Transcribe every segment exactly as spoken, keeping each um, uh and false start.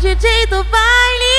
D J do baile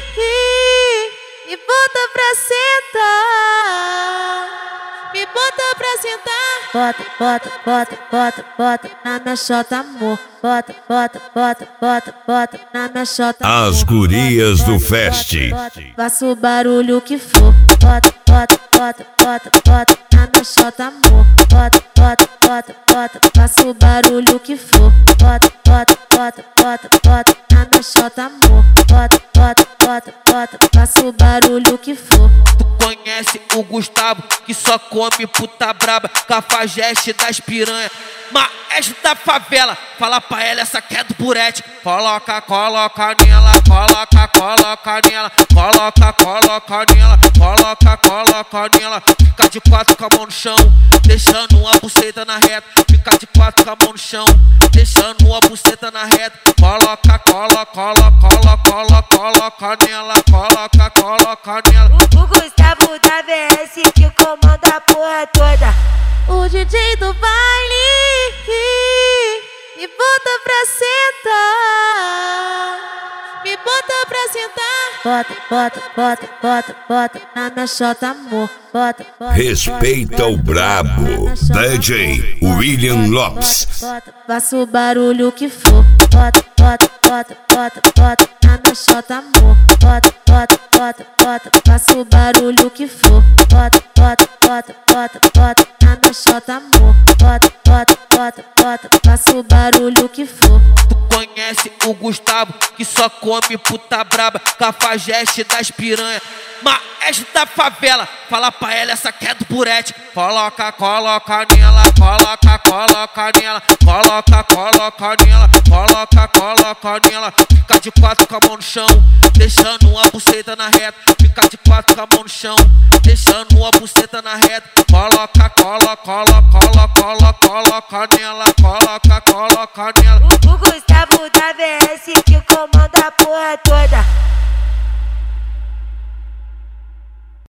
me bota pra sentar, me bota pra sentar. Bota, bota, bota, bota, bota na minha xota, amor. Bota, bota, bota, bota, bota na minha xota, amor. As gurias do Fest. Faça o barulho que for. Bota, bota, bota, bota, bota na minha xota, amor. Bota, bota, bota, bota, faça o barulho que for. Bota, bota, bota, bota, bota na minha xota, amor. Bota, bota, bota, bota, faça o barulho que for. Tu conhece o Gustavo, que só come puta braba, cafajeste das piranha, maestro da favela. Fala pra ela, essa que é do burete. Coloca, coloca nela, coloca, coloca nela, coloca, coloca nela, coloca, coloca nela. Fica de quatro com a mão no chão, deixando uma buceta na reta. Fica de quatro com a mão no chão, deixando uma buceta na reta. Coloca, coloca, coloca, coloca, coloca, coloca nela, coloca, coloca nela. O, o Gustavo da V S que comanda a porra toda. O D J do baile me bota pra sentar, me bota pra sentar. Bota, bota, bota, bota, bota na minha xota, amor. Bota, bota, respeita o brabo D J William Lopes. Faça o barulho que for. Bota, bota, bota, bota, bota na minha xota, amor. Bota, bota, bota, bota, faça o barulho que for. Bota, bota, bota, bota, bota na minha xota, amor. Bota, bota, bota, bota, faça o barulho que for. Tu conhece o Gustavo, que só come puta braba, cafajeste das piranha, maestro da favela. Fala pra ela, essa que é do burete. Coloca, coloca nela, coloca, coloca nela, coloca, coloca nela, coloca, coloca nela. Fica de quatro com a mão no chão, deixando uma buceta na reta. Fica de quatro com a mão no chão, deixando uma buceta na reta. Coloca, coloca, coloca, coloca, coloca, coloca nela, coloca, coloca nela. O, o Gustavo da V S que comanda a porra toda.